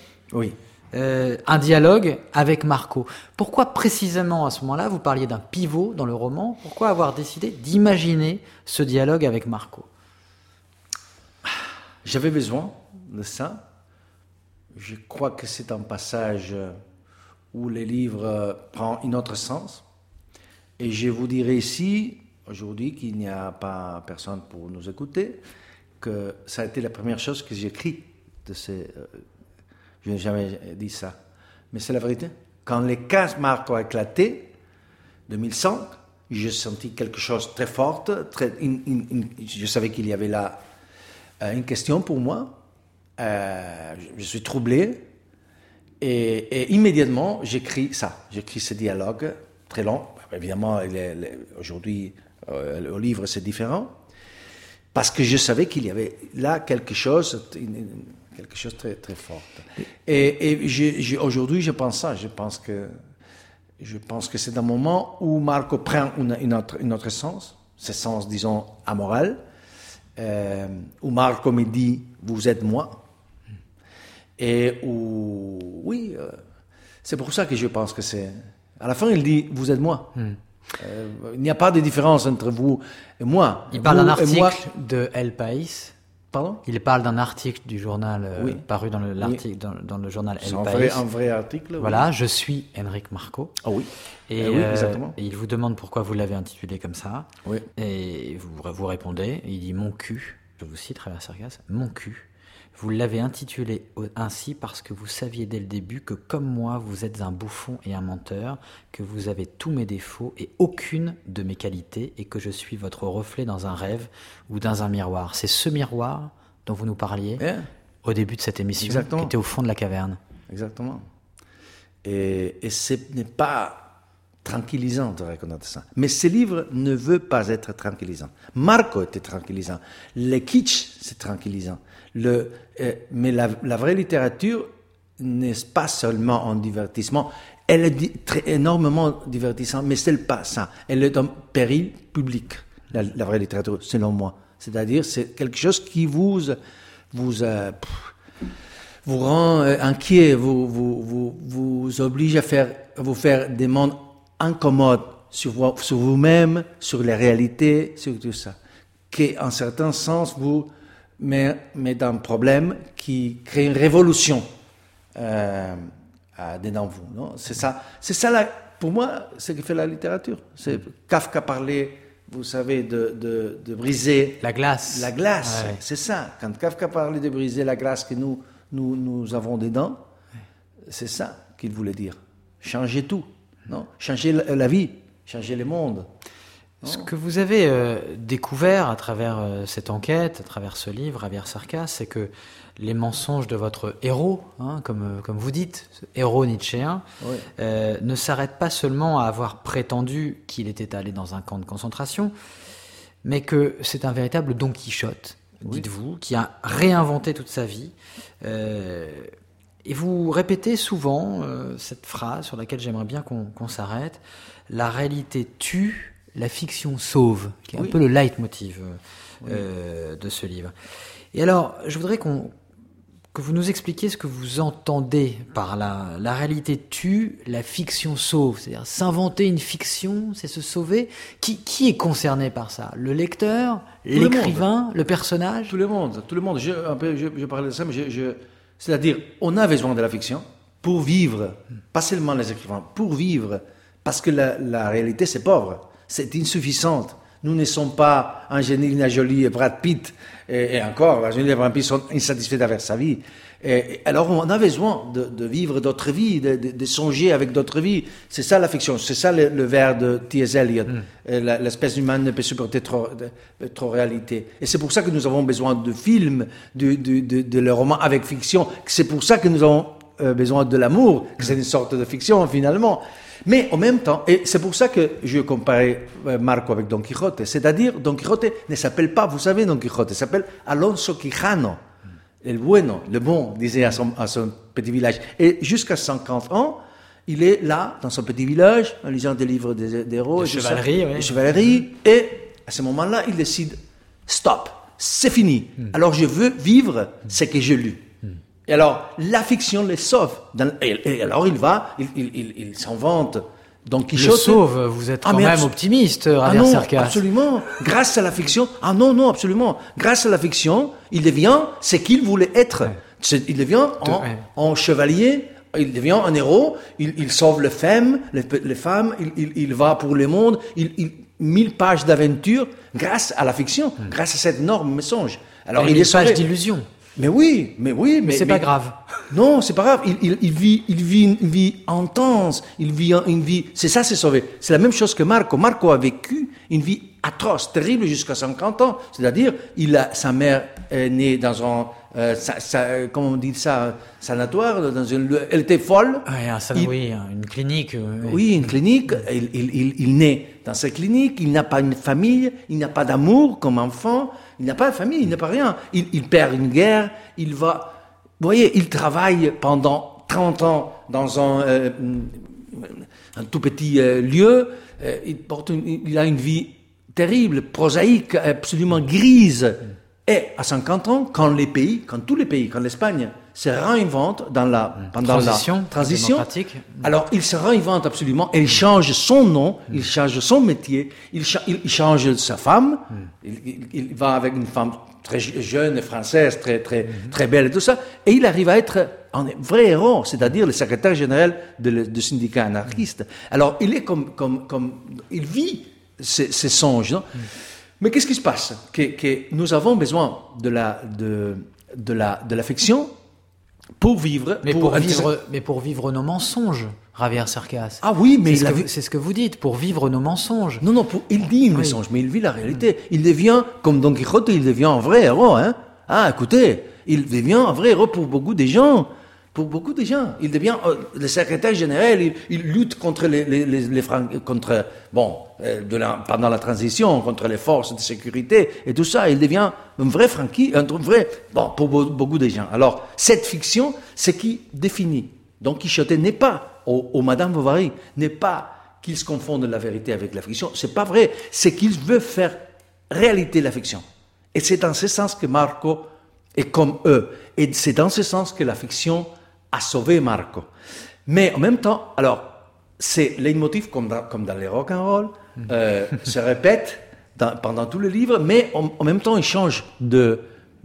un dialogue avec Marco. Pourquoi précisément à ce moment-là, vous parliez d'un pivot dans le roman, pourquoi avoir décidé d'imaginer ce dialogue avec Marco? J'avais besoin de ça. Je crois que c'est un passage où le livre prend un autre sens. Et je vous dirais ici, aujourd'hui, qu'il n'y a pas personne pour nous écouter, que ça a été la première chose que j'ai écrite de ces... je n'ai jamais dit ça. Mais c'est la vérité. Quand les cas Marco a éclaté, 2005, j'ai senti quelque chose de très fort. Je savais qu'il y avait là une question pour moi. Je suis troublé. Et immédiatement, j'écris ça. J'écris ce dialogue très long. Évidemment, aujourd'hui, au livre, c'est différent. Parce que je savais qu'il y avait là quelque chose très, très fort. Et aujourd'hui, je pense ça. Je pense que c'est un moment où Marco prend une autre sens, ce sens, disons, amoral, où Marco me dit « vous êtes moi ». Et où, oui, c'est pour ça que je pense que c'est... À la fin, il dit « vous êtes moi ». Il n'y a pas de différence entre vous et moi. Il parle d'un article de El País. Pardon ? Il parle d'un article du journal paru dans le journal El País. C'est un vrai article. Voilà, je suis Enric Marco. Ah oui. Et, oui, exactement. Et il vous demande pourquoi vous l'avez intitulé comme ça. Oui. Et vous répondez. Il dit mon cul. Je vous cite, Javier Cercas, mon cul. Vous l'avez intitulé ainsi parce que vous saviez dès le début que, comme moi, vous êtes un bouffon et un menteur, que vous avez tous mes défauts et aucune de mes qualités, et que je suis votre reflet dans un rêve ou dans un miroir. C'est ce miroir dont vous nous parliez au début de cette émission, exactement, qui était au fond de la caverne. Exactement. Et ce n'est pas tranquillisant de reconnaître ça. Mais ce livre ne veut pas être tranquillisant. Marco était tranquillisant. Le kitsch, c'est tranquillisant. Mais la vraie littérature n'est pas seulement un divertissement. Elle est énormément divertissante, mais ce n'est pas ça. Elle est un péril public, la vraie littérature, selon moi. C'est-à-dire, c'est quelque chose qui vous rend inquiet, vous oblige à vous faire des mondes incommodes sur vous-même, sur les réalités, sur tout ça. Qui, en certain sens, vous met dans un problème qui crée une révolution dedans vous. Non ? C'est ça là, pour moi, ce que fait la littérature. Kafka parlait, vous savez, de briser... La glace. La glace, ouais. C'est ça. Quand Kafka parlait de briser la glace que nous avons dedans, c'est ça qu'il voulait dire. Changer tout. non? Changer la vie, changer le monde. Ce que vous avez découvert à travers cette enquête, à travers ce livre, Javier Cercas, c'est que les mensonges de votre héros, comme vous dites, ce héros nietzschéen, Oui. ne s'arrêtent pas seulement à avoir prétendu qu'il était allé dans un camp de concentration, mais que c'est un véritable Don Quichotte, dites-vous, qui a réinventé toute sa vie. Et vous répétez souvent cette phrase sur laquelle j'aimerais bien qu'on s'arrête: la réalité tue, la fiction sauve, qui est un peu le leitmotiv de ce livre. Et alors, je voudrais que vous nous expliquiez ce que vous entendez par la réalité tue, la fiction sauve. C'est-à-dire, s'inventer une fiction, c'est se sauver. Qui est concerné par ça? Le lecteur, l'écrivain, le personnage? Tout le monde. Je parlais de ça, mais c'est-à-dire, on a besoin de la fiction pour vivre, pas seulement les écrivains, pour vivre, parce que la réalité, c'est pauvre. C'est insuffisante. Nous ne sommes pas Angelina Jolie et Brad Pitt, et encore, Angelina et Brad Pitt sont insatisfaits avec sa vie. Et alors, on a besoin de vivre d'autres vies, de songer avec d'autres vies. C'est ça la fiction, c'est ça le vers de T.S. Eliot. L'espèce humaine ne peut supporter trop réalité. Et c'est pour ça que nous avons besoin de films, de le roman avec fiction. C'est pour ça que nous avons besoin de l'amour, que c'est une sorte de fiction finalement. Mais en même temps, et c'est pour ça que je comparais Marco avec Don Quijote, c'est-à-dire Don Quijote ne s'appelle pas, vous savez, Don Quijote, il s'appelle Alonso Quijano, el bueno, le bon, disait à son petit village. Et jusqu'à 50 ans, il est là, dans son petit village, en lisant des livres d'héros, de chevalerie, de chevalerie, et à ce moment-là, il décide, stop, c'est fini. Alors je veux vivre ce que j'ai lu. Et alors, la fiction les sauve. Et alors, il s'invente. Don Quichotte. Le sauve, vous êtes quand même optimiste, Javier Cercas. Absolument. Grâce à la fiction. Non, absolument. Grâce à la fiction, il devient ce qu'il voulait être. Ouais. Il devient en chevalier, il devient un héros, il sauve les femmes, il va pour le monde, 1000 pages d'aventure grâce à la fiction, grâce à cet énorme mensonge. Alors, il est sauvé. 1000 pages d'illusion. Mais oui. Mais c'est pas grave. Non, c'est pas grave. Il vit une vie intense. Il vit une vie. C'est ça, c'est sauvé. C'est la même chose que Marco. Marco a vécu une vie atroce, terrible jusqu'à 50 ans. C'est-à-dire, sa mère est née dans un, comment on dit ça, sanatoire. Elle était folle. Une clinique. Oui, une clinique. Il naît dans cette clinique. Il n'a pas une famille. Il n'a pas d'amour comme enfant. Il n'a pas de famille, il n'a pas rien. Il perd une guerre, vous voyez, il travaille pendant 30 ans dans un tout petit lieu. Il a une vie terrible, prosaïque, absolument grise. Et à 50 ans, quand l'Espagne se réinvente pendant la transition, alors il se réinvente absolument, et il change son nom, il change son métier, il change sa femme, il va avec une femme très jeune, française, très belle et tout ça, et il arrive à être un vrai héros, c'est-à-dire le secrétaire général du syndicat anarchiste. Alors il est il vit ces songes, non? Mais qu'est-ce qui se passe? Que nous avons besoin de la fiction pour vivre. Mais pour vivre nos mensonges, Javier Cercas. Ah oui, mais c'est ce que vous dites, pour vivre nos mensonges. Non, il dit un mensonge, mais il vit la réalité. Il devient, comme Don Quichotte, il devient un vrai héros. Écoutez, il devient un vrai héros pour beaucoup de gens. Il devient le secrétaire général. Il lutte contre pendant la transition, contre les forces de sécurité et tout ça. Il devient un vrai pour beaucoup de gens. Alors, cette fiction, c'est qui définit. Don Quichotte n'est pas, au Madame Bovary, n'est pas qu'il se confonde la vérité avec la fiction. C'est pas vrai. C'est qu'il veut faire réalité la fiction. Et c'est dans ce sens que Marco est comme eux. Et c'est dans ce sens que la fiction a sauvé Marco. Mais en même temps, alors, c'est leitmotiv comme dans les rock'n'roll, se répète pendant tout le livre, mais en même temps, il change de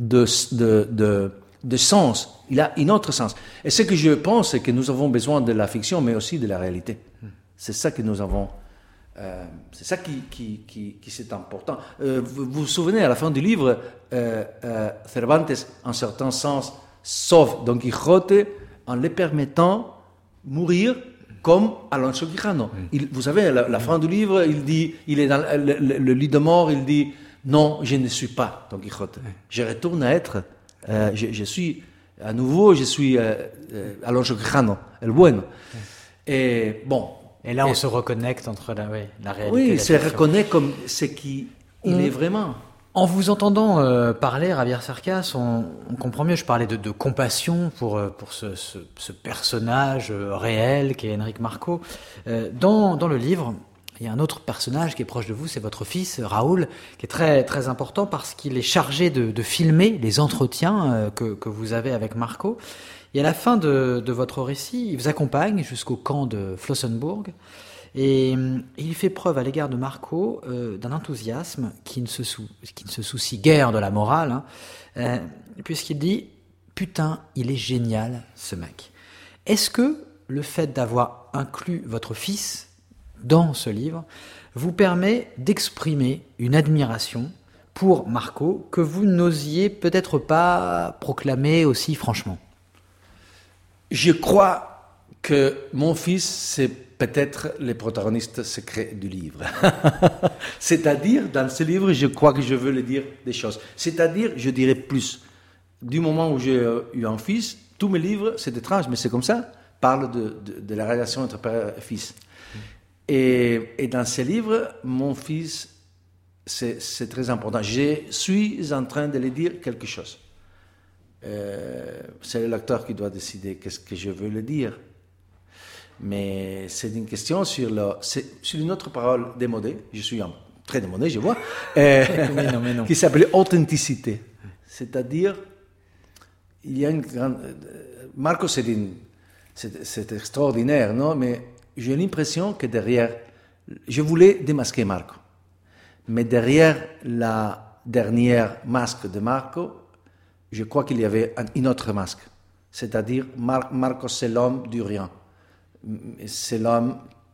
sens. Il a un autre sens. Et ce que je pense, c'est que nous avons besoin de la fiction, mais aussi de la réalité. C'est ça que nous avons. C'est ça qui c'est important. Vous vous souvenez, à la fin du livre, Cervantes, en certain sens, sauve Don Quichotte en le permettant mourir comme Alonso Quijano. Vous savez, la fin du livre, il est dans le lit de mort, il dit non, je ne suis pas Don Quijote. Je retourne à être, je suis à nouveau, je suis Alonso Quijano, el bueno. Et bon. Et là, on se reconnecte entre la réalité. Oui, et la il se fiction. reconnaît comme ce qu'il est vraiment. En vous entendant parler, Javier Cercas, on comprend mieux. Je parlais de compassion pour ce personnage réel qui est Enric Marco. Dans le livre, il y a un autre personnage qui est proche de vous, c'est votre fils, Raoul, qui est très, très important parce qu'il est chargé de filmer les entretiens que vous avez avec Marco. Et à la fin de votre récit, il vous accompagne jusqu'au camp de Flossenburg. Et il fait preuve à l'égard de Marco d'un enthousiasme qui ne se soucie guère de la morale, puisqu'il dit « Putain, il est génial, ce mec ». Est-ce que le fait d'avoir inclus votre fils dans ce livre vous permet d'exprimer une admiration pour Marco que vous n'osiez peut-être pas proclamer aussi franchement ? Je crois que mon fils, c'est peut-être le protagoniste secret du livre. C'est-à-dire, dans ce livre, je crois que je veux le dire des choses. C'est-à-dire, je dirais plus. Du moment où j'ai eu un fils, tous mes livres, c'est étrange, mais c'est comme ça, parlent de la relation entre père et fils. Et dans ce livre, mon fils, c'est très important. Je suis en train de lui dire quelque chose. C'est le lecteur qui doit décider qu'est-ce que je veux le dire. Mais c'est une question sur une autre parole démodée. Je suis très démodé, je vois. Mais non. Qui s'appelle authenticité. C'est-à-dire, il y a une grande. Marco, c'est extraordinaire, non? Mais j'ai l'impression que derrière. Je voulais démasquer Marco. Mais derrière la dernière masque de Marco, je crois qu'il y avait une autre masque. C'est-à-dire, Marco, c'est l'homme du rien. C'est l'homme.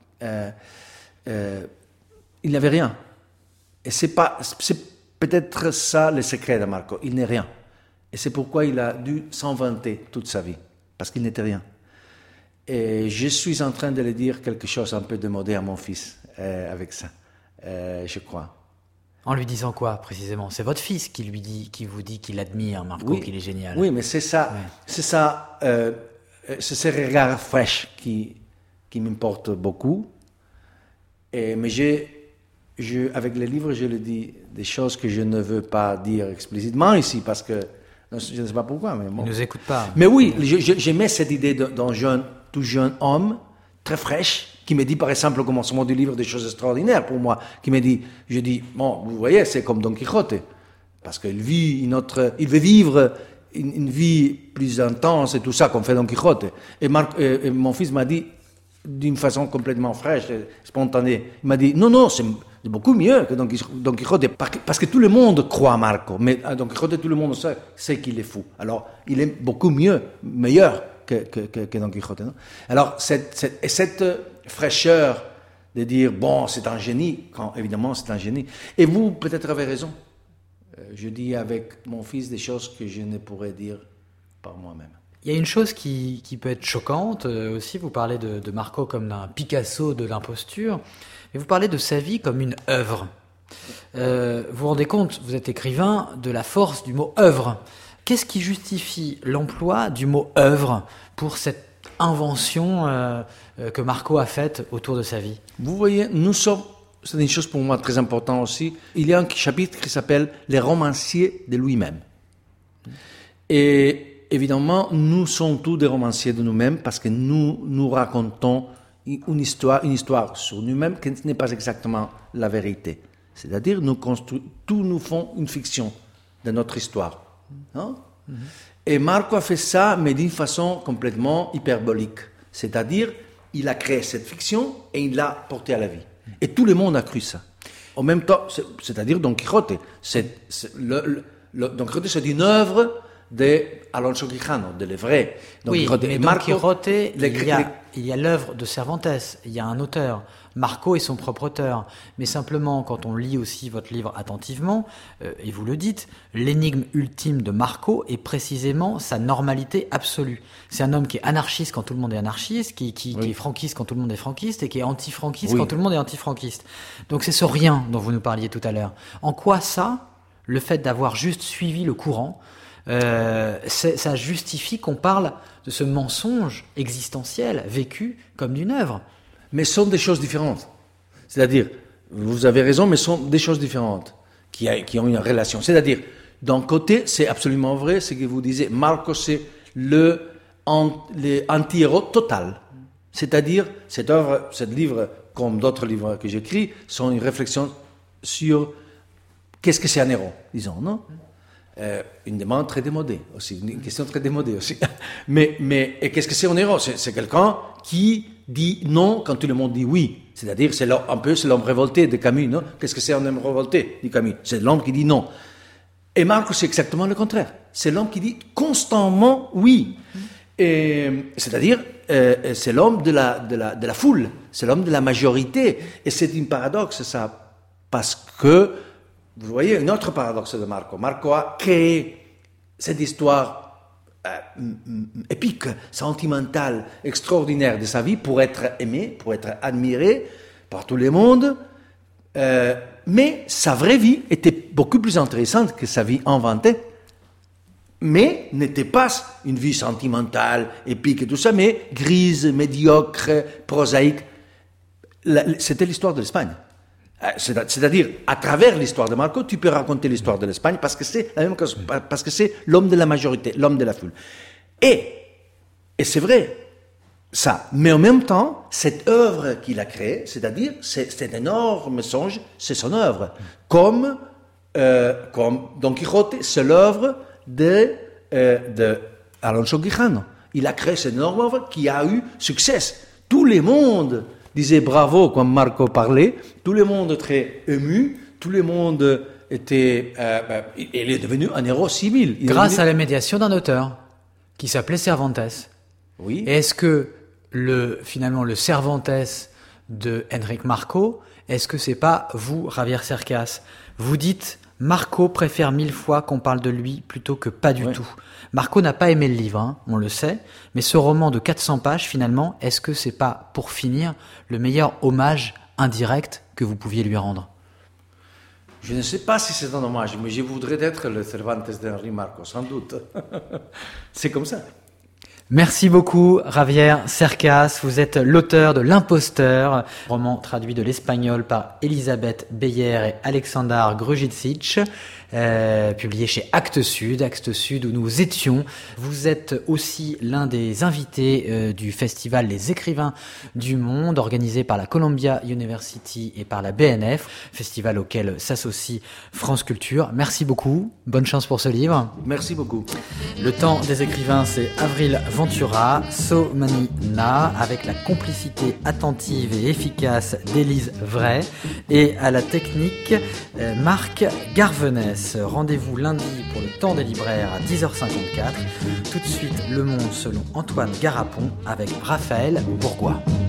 Il n'avait rien. Et c'est peut-être ça le secret de Marco. Il n'est rien. Et c'est pourquoi il a dû s'inventer toute sa vie. Parce qu'il n'était rien. Et je suis en train de lui dire quelque chose un peu démodé à mon fils avec ça. Je crois. En lui disant quoi, précisément? C'est votre fils qui vous dit qu'il admire Marco, qu'il est génial. Oui, mais c'est ça. Ouais. C'est ça. C'est ce regard fraîche qui m'importe beaucoup. Mais avec les livres, je le dis des choses que je ne veux pas dire explicitement ici, parce que je ne sais pas pourquoi. Mais bon. Il ne nous écoute pas. Mais oui, j'aimais cette idée d'un tout jeune homme, très fraîche, qui me dit, par exemple, au commencement du livre, des choses extraordinaires pour moi, je dis, bon, vous voyez, c'est comme Don Quijote, parce qu'il il veut vivre une vie plus intense et tout ça, comme fait Don Quijote. Et mon fils m'a dit, d'une façon complètement fraîche, spontanée, il m'a dit, non, c'est beaucoup mieux que Don Quijote, parce que tout le monde croit à Marco, mais à Don Quijote, tout le monde sait qu'il est fou. Alors, il est beaucoup meilleur que Don Quijote. Non? Alors, cette fraîcheur de dire, bon, c'est un génie, quand évidemment c'est un génie. Et vous, peut-être, avez raison. Je dis avec mon fils des choses que je ne pourrais dire par moi-même. Il y a une chose qui peut être choquante aussi, vous parlez de Marco comme d'un Picasso de l'imposture, mais vous parlez de sa vie comme une œuvre. Vous vous rendez compte, vous êtes écrivain, de la force du mot œuvre. Qu'est-ce qui justifie l'emploi du mot œuvre pour cette invention que Marco a faite autour de sa vie? Vous voyez, c'est une chose pour moi très importante aussi, il y a un chapitre qui s'appelle « Les romanciers de lui-même ». Et évidemment, nous sommes tous des romanciers de nous-mêmes parce que nous racontons une histoire sur nous-mêmes qui n'est pas exactement la vérité. C'est-à-dire, tous nous font une fiction de notre histoire. Non? Et Marco a fait ça, mais d'une façon complètement hyperbolique. C'est-à-dire, il a créé cette fiction et il l'a portée à la vie. Et tout le monde a cru ça. En même temps, c'est-à-dire Don Quijote. Don Quijote, c'est une œuvre d'Alonso Quijano, de les vrais. Oui, Quixote. mais Don Quixote, il y a l'œuvre de Cervantes, il y a un auteur. Marco est son propre auteur. Mais simplement, quand on lit aussi votre livre attentivement, et vous le dites, l'énigme ultime de Marco est précisément sa normalité absolue. C'est un homme qui est anarchiste quand tout le monde est anarchiste, qui est franquiste quand tout le monde est franquiste, et qui est anti-franquiste quand tout le monde est anti-franquiste. Donc c'est ce rien dont vous nous parliez tout à l'heure. En quoi ça, le fait d'avoir juste suivi le courant, ça justifie qu'on parle de ce mensonge existentiel vécu comme d'une œuvre? Mais ce sont des choses différentes. C'est-à-dire, vous avez raison, mais ce sont des choses différentes qui ont une relation. C'est-à-dire, d'un côté, c'est absolument vrai ce que vous disiez. Marco, c'est l'anti-héros total. C'est-à-dire, cette œuvre, ce livre, comme d'autres livres que j'écris, sont une réflexion sur qu'est-ce que c'est un héros, disons, non? Une demande très démodée aussi, une question très démodée aussi. Mais et qu'est-ce que c'est un héros? C'est quelqu'un qui dit non quand tout le monde dit oui. C'est-à-dire, c'est un peu l'homme révolté de Camus, non? Qu'est-ce que c'est un homme révolté, dit Camus? C'est l'homme qui dit non. Et Marco, c'est exactement le contraire. C'est l'homme qui dit constamment oui. C'est-à-dire, c'est l'homme de la foule, c'est l'homme de la majorité. Et c'est un paradoxe, ça, parce que, vous voyez, un autre paradoxe de Marco. Marco a créé cette histoire épique, sentimentale, extraordinaire de sa vie pour être aimé, pour être admiré par tout le monde. Mais sa vraie vie était beaucoup plus intéressante que sa vie inventée. Mais n'était pas une vie sentimentale, épique et tout ça, mais grise, médiocre, prosaïque. C'était l'histoire de l'Espagne. C'est-à-dire, à travers l'histoire de Marco, tu peux raconter l'histoire de l'Espagne parce que c'est la même chose, parce que c'est l'homme de la majorité, l'homme de la foule. Et c'est vrai, ça. Mais en même temps, cette œuvre qu'il a créée, c'est-à-dire, c'est un énorme songe, c'est son œuvre. Comme Don Quixote, c'est l'œuvre de Alonso Quijano. Il a créé cette énorme œuvre qui a eu succès. Tout le monde disait bravo quand Marco parlait, tout le monde très ému, tout le monde était... il est devenu un héros civil. Grâce à la médiation d'un auteur qui s'appelait Cervantes. Oui. Et est-ce que finalement le Cervantes de Enric Marco, est-ce que c'est pas vous, Javier Cercas? Vous dites Marco préfère 1000 fois qu'on parle de lui plutôt que pas du tout. Marco n'a pas aimé le livre, hein, on le sait, mais ce roman de 400 pages, finalement, est-ce que c'est pas, pour finir, le meilleur hommage indirect que vous pouviez lui rendre? Je ne sais pas si c'est un hommage, mais je voudrais être le Cervantes d'Henri Marco, sans doute. C'est comme ça. Merci beaucoup, Javier Cercas. Vous êtes l'auteur de L'Imposteur, roman traduit de l'espagnol par Elisabeth Beyer et Aleksandar Grujičić, publié chez Actes Sud où nous étions. Vous êtes aussi l'un des invités du festival Les Écrivains du Monde, organisé par la Columbia University et par la BNF, festival auquel s'associe France Culture. Merci beaucoup, bonne chance pour ce livre. Merci beaucoup. Le temps des écrivains, c'est Avril Ventura, So Many Na, avec la complicité attentive et efficace d'Élise Vray, et à la technique, Marc Garvenès. Rendez-vous lundi pour le temps des libraires à 10h54. Tout de suite, Le Monde selon Antoine Garapon avec Raphaël Bourgois.